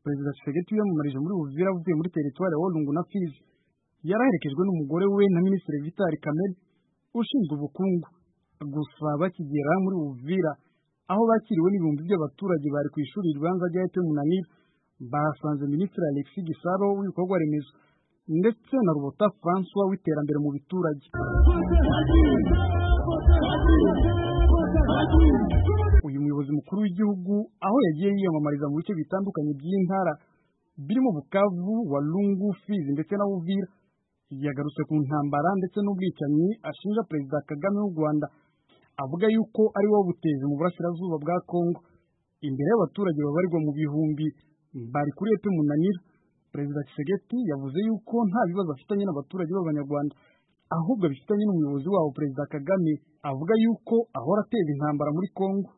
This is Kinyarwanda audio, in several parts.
Perezida Tshisekedi yiyamamarije muri Uvira avuye muri teritwari ya Walungu na Fizi yaraherekejwe n'umugore we na Minisitiri Vital Kamerhe ushinzwe ubukungu. Gusa bakigera muri Uvira aho bakiriwe n'ibihumbi by'abaturage bari ku ishuri ribanza rya EP Munanira, bahasanze Minisitiri Alexis Gisaro w'ibikorwa remezo ndetse na Rubota François w'iterambere mu biturage. Uyu muyobozi mukuru w'igihugu aho yagiye yiyamamariza mu bice bitandukanye by'intara birimo Bukavu, Walungu, Fizi ndetse na Uvira, yagarutse ku ntambara ndetse n'ubwicanyi ashinja Perezida Kagame w'u Rwanda, avuga yuko ari wo buteje mu burasirazuba bwa Kongo. Imbere y'abaturage babarirwa mu bihumbi bari kuri EP Munanira, Perezida Tshisekedi yavuze yuko nta bibazo afitanye n'abaturage b'Abanyarwanda, ahubwo bifitanye n'umuyobozi wabo Perezida Kagame, avuga yuko ahora ateza intambara muri Kongo.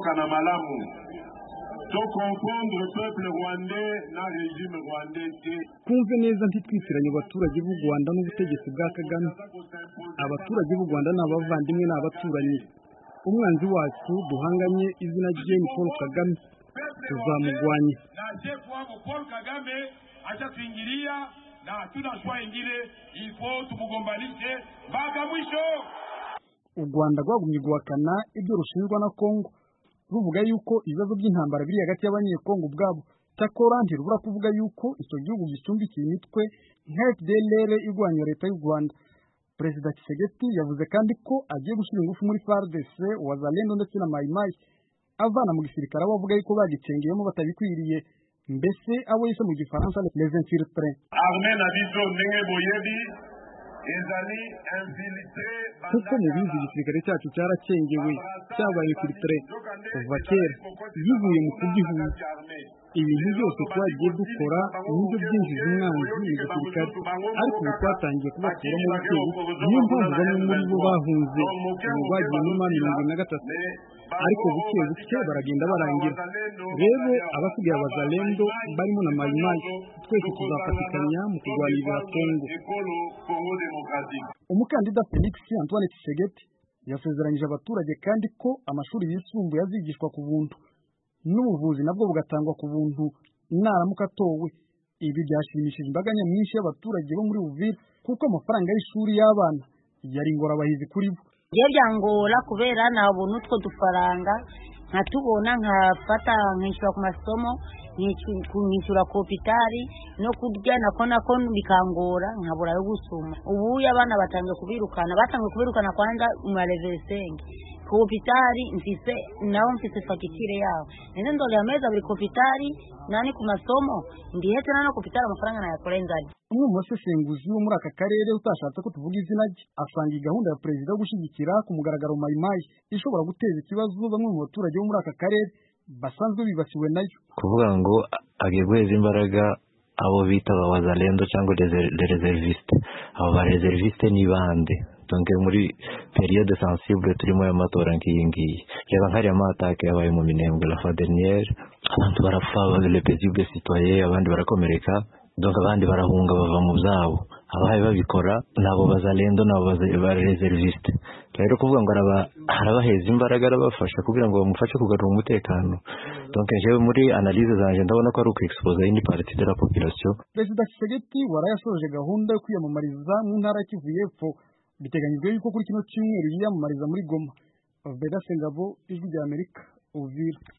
Kumve neza ntitwitiranye abaturage b'u Rwanda n'ubutegetsi bwa Kagame. Abaturage b'u Rwanda ni abavandimwe, ni abaturanyi. Umwanzi wacu duhanganye izina rye ni Paul Kagame, tuzamugwanya. Paul Kagame atatuingilia na hatuna shwa ingine, ifo tumugombanishe mpaka mwisho. U Rwanda rwagumye guhakana ibyo rushinjwa na Kongo, ruvuga yuko ibibazo by'intambara biri hagati y'abanyekongo ubwabo. Cyakora ntirubura kuvuga yuko icyo gihugu gicumbikiye imitwe nka FDLR irwanya leta y'u Rwanda. Perezida Tshisekedi yavuze kandi ko agiye gushyira ingufu muri FARDC, Wazalendo ndetse na Mai Mai, avana mu gisirikare abo avuga yuko bagicengeyemo batabikwiriye, mbese abo yise mu gifaransa les infiltrés. Kuko mu bizi igisirikare cyacu cyaracengewe, cyabaye infiltré kuva kera, bivuye mu kugihuza. Ibintu byose twagiye dukora nibyo byinjiza umwanzi mu gisirikare, ariko ubu twatangiye kubakuramo bukeya. Niyo mpamvu bamwe muri bo bahunze, ubu bagiye muri M23, ariko buke buke baragenda barangira. Rero abasigaye Abazalendo barimo na Mai Mai, twese tuzafatikanya mu kurwanirira Kongo. Umukandida Felix Antoine Tshisekedi yasezeranyije abaturage kandi ko amashuri yisumbuye azigishwa ku buntu n'ubuvuzi nabwo bugatangwa ku buntu naramuka atowe. Ibi byashimishije imbaga nyamwinshi y'abaturage bo muri Uvira kuko amafaranga y'ishuri y'abana yari ingorabahizi kuri bo. Byangora kubera na buntu two dufaranga nkatubona nkafata nkishyura ku masomo, nkishyura ku hopitali no kurya nako bikangora nkabura yo gusuma. Ubu abana batangiye kubirukana kwanda mu level ku hopitali mfise fagitire yabo. Nene ndole ameza buri hopitali nani ku masomo ndihetse nana ku hopitali amafaranga nayakorenzaje. Umwe mu basesenguzi wo muri aka karere utashatse ko tuvuga izina rye asanga gahunda ya perezida yo gushyigikira ku mugaragaro Mai Mai ishobora guteza ikibazo bamwe mu baturage bo muri aka karere basanzwe bibasiwe nayo. Kuvuga ngo agiye guheza imbaraga abo bita Wazalendo cyangwa les réservistes. Abo ba réservistes ni bande? Donc muri période sensible turimo y'amatora ngiyi yaba nkari amatake yabaye mu Minembwe la fois dernière, abantu barapfa, les paisibles citoyens, abandi barakomereka, donc abandi barahunga bava mu byabo. Abahaye babikora nabo Bazalendo nabo ba réservistes. Rero kuvuga ngo arabaheza imbaraga arabafasha kugira ngo bamufashe kugarura umutekano. Donc jewe muri analyse zanje ndabona ko ari ukwexpose une partie de la population. Perezida Tshisekedi warayasoje gahunda yo kwiyamamariza mu ntara ya Kivu y'Epfo. Biteganyijwe yuko kuri kino cyumweru yiyamamariza muri Goma. Beda Sengabo, Ijwi ry'Amerika, Uvira.